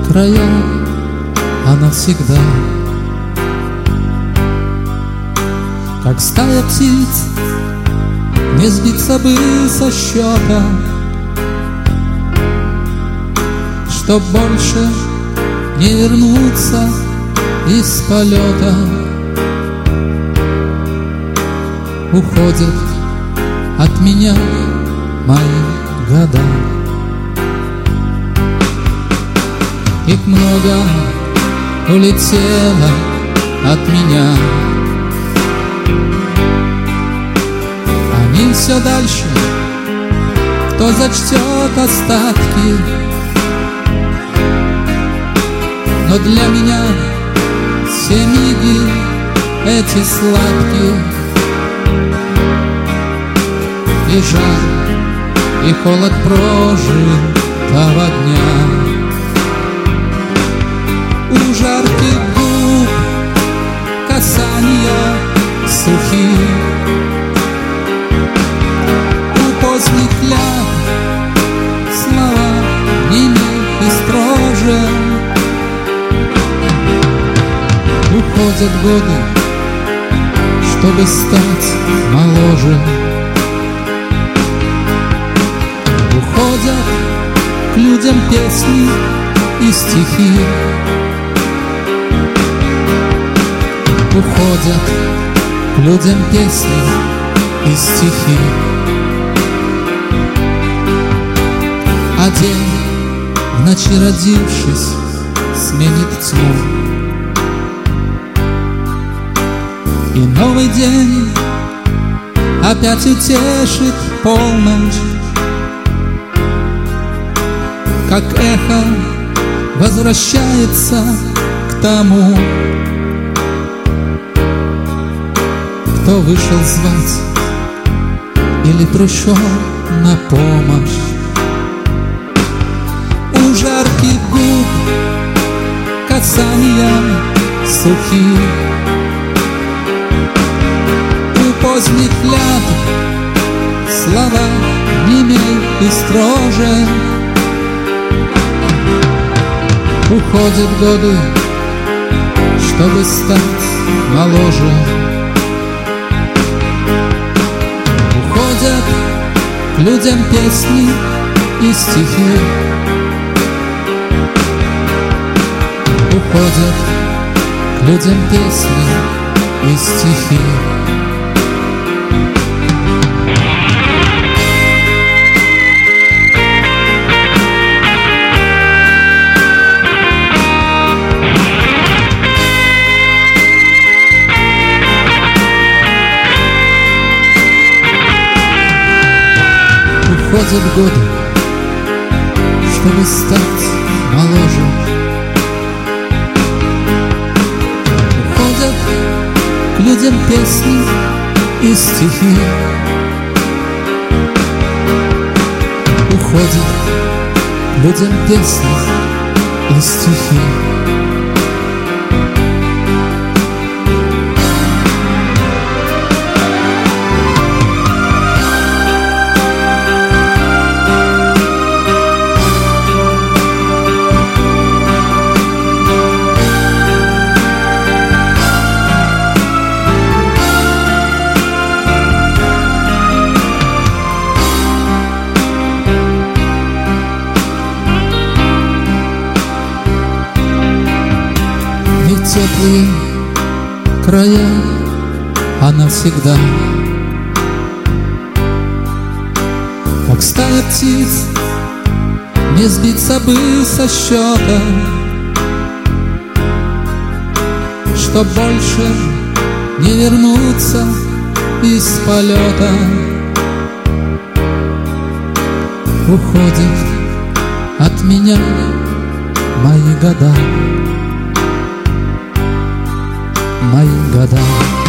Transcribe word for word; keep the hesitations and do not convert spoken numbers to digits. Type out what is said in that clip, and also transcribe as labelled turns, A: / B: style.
A: края, а навсегда. Как стая птиц, не сбиться бы со счета, чтоб больше не вернуться из полета. Уходят от меня мои года. Их много улетело от меня. Они все дальше, кто зачтет остатки. Но для меня все миги эти сладкие. И жар, и холод прожитого дня. У жарких губ касания сухих, у поздних лет слова ниже и строже. Уходят годы, чтобы стать моложе. Уходят к людям песни и стихи. Уходят к людям песни и стихи. А день, в ночи родившись, сменит тьму. И новый день опять утешит полночь. Как эхо возвращается к тому, кто вышел звать или пришел на помощь. У жарких губ касания сухих, у поздних лет слова ниже и строже. Уходят годы, чтобы стать моложе. Уходят к людям песни и стихи. Уходят к людям песни и стихи. Уходят годы, чтобы стать моложе. Уходят к людям песни и стихи. Уходят к людям песни и стихи. Теплые края, а навсегда. Как стая птиц, не сбиться бы со счета, чтоб больше не вернуться из полета. Уходят от меня мои года, мои года.